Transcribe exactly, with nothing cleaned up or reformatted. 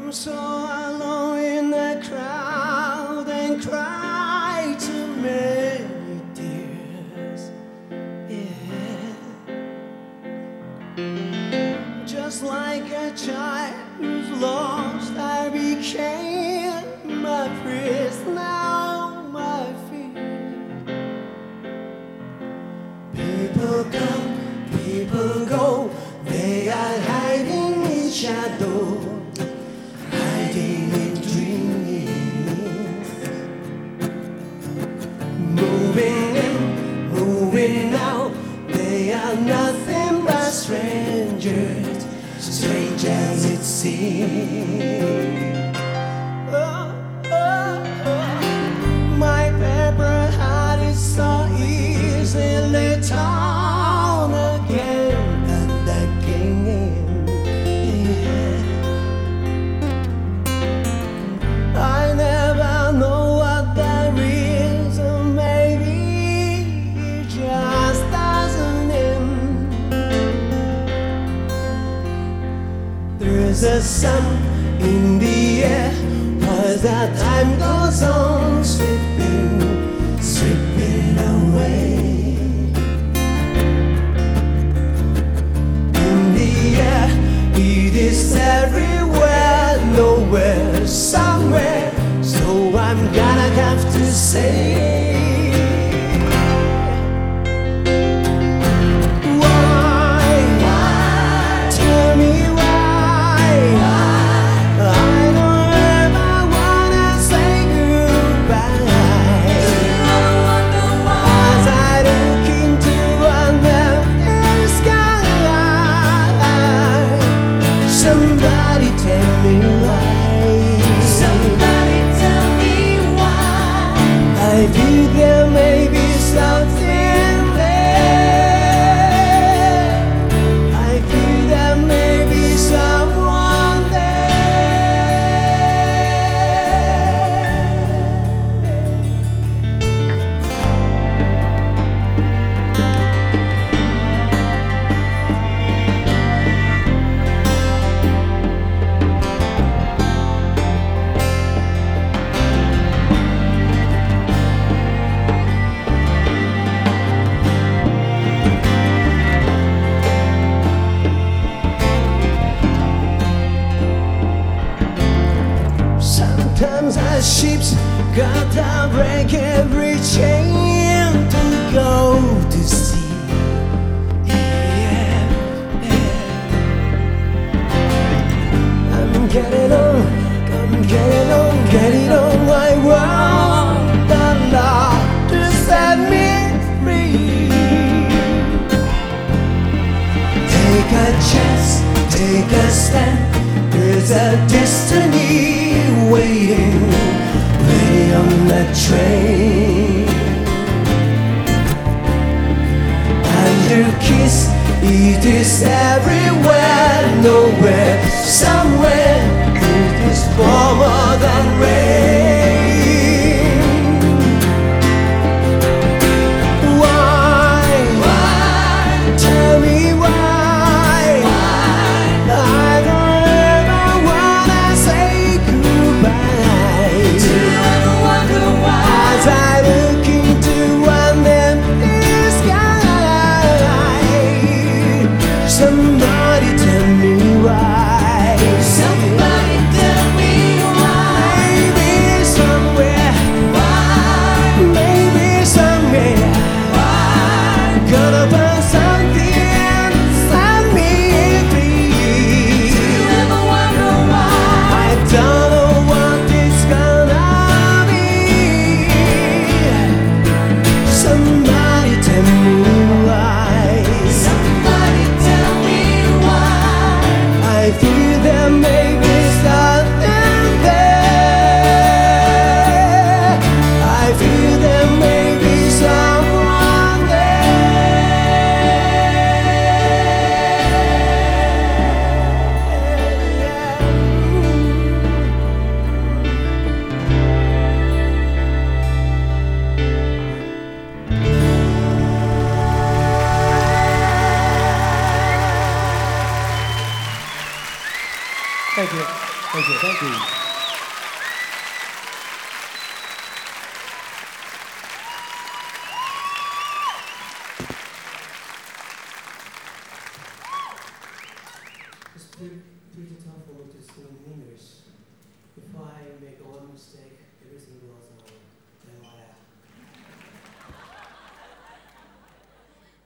I'm so alone in the crowd and cry too many tears. Yeah. Just like a child who's lost, I became my priest, now my feet. People come, people go, they are hiding in shadow, hiding in dreams. Moving in, moving out, they are nothing but strangers, strange as it seems. Oh, oh, oh. My paper heart is so easily torn again and again. Yeah. I never know what there is, or maybe it just doesn't end. There's a sun in the air as that time goes on, slipping, slipping away. In the air, it is everywhere, nowhere, somewhere. So I'm gonna have to say, somebody tell me why. Somebody tell me why. I feel there may be something there. I feel there may be someone sometimes our ships gotta break every chain to go to sea. Yeah, yeah. I'm getting on, I'm getting on, getting on. I want the Lord to set me free. Take a chance, take a stand. There's a destiny waiting, waiting on that train. And your kiss, it is everywhere, nowhere, somewhere. It is warmer than rain. Why? Why? Tell me why. Somebody tell me why. Thank you. Thank you. Thank you. It's pretty, pretty tough for me to sing in English. If I make one mistake, everything goes on.